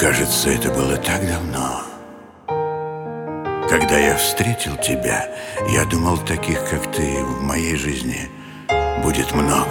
Кажется, это было так давно. Когда я встретил тебя, я думал, таких, как ты, в моей жизни будет много.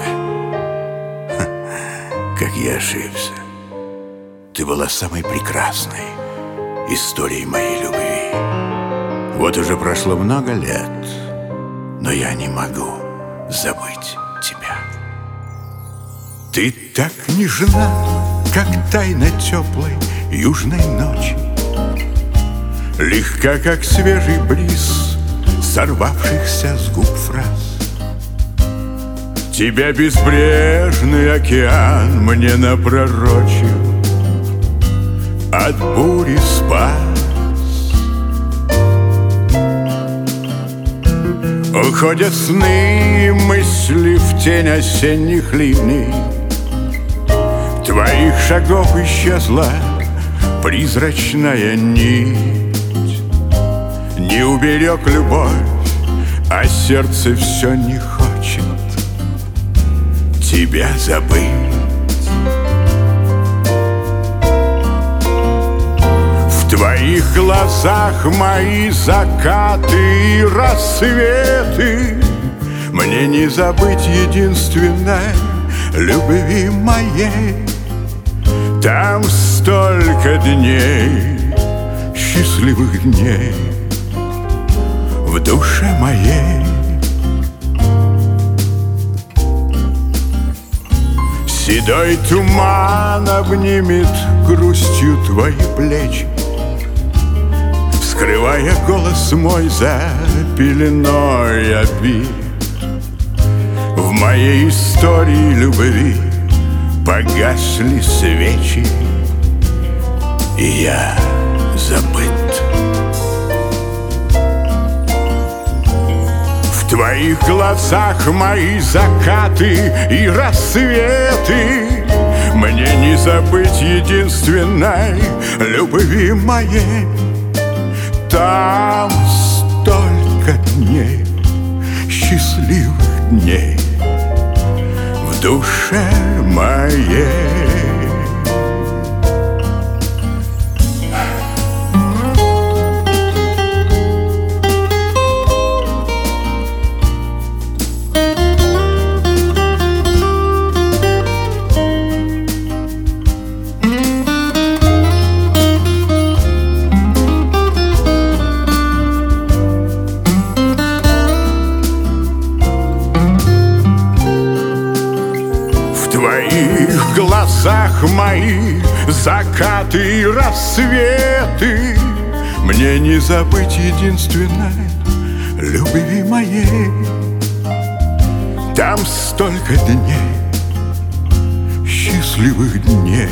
Как я ошибся. Ты была самой прекрасной историей моей любви. Вот уже прошло много лет, но я не могу забыть тебя. Ты так нежна, как тайна теплой южной ночи, легка, как свежий бриз сорвавшихся с губ фраз. Тебя безбрежный океан мне напророчил, от бури спас. Уходят сны и мысли в тень осенних ливней. Твоих шагов исчезла призрачная нить. Не уберег любовь, а сердце все не хочет тебя забыть. В твоих глазах мои закаты и рассветы. Мне не забыть единственной любви моей. Там столько дней, счастливых дней в душе моей. Седой туман обнимет грустью твои плечи, скрывая голос мой за пеленой обид. В моей истории любви погасли свечи, и я забыт. В твоих глазах мои закаты и рассветы. Мне не забыть единственной любви моей. Там столько дней, счастливых дней в душе моей. В твоих глазах мои закаты и рассветы. Мне не забыть единственной любви моей. Там столько дней, счастливых дней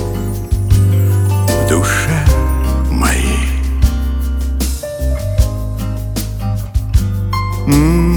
в душе моей.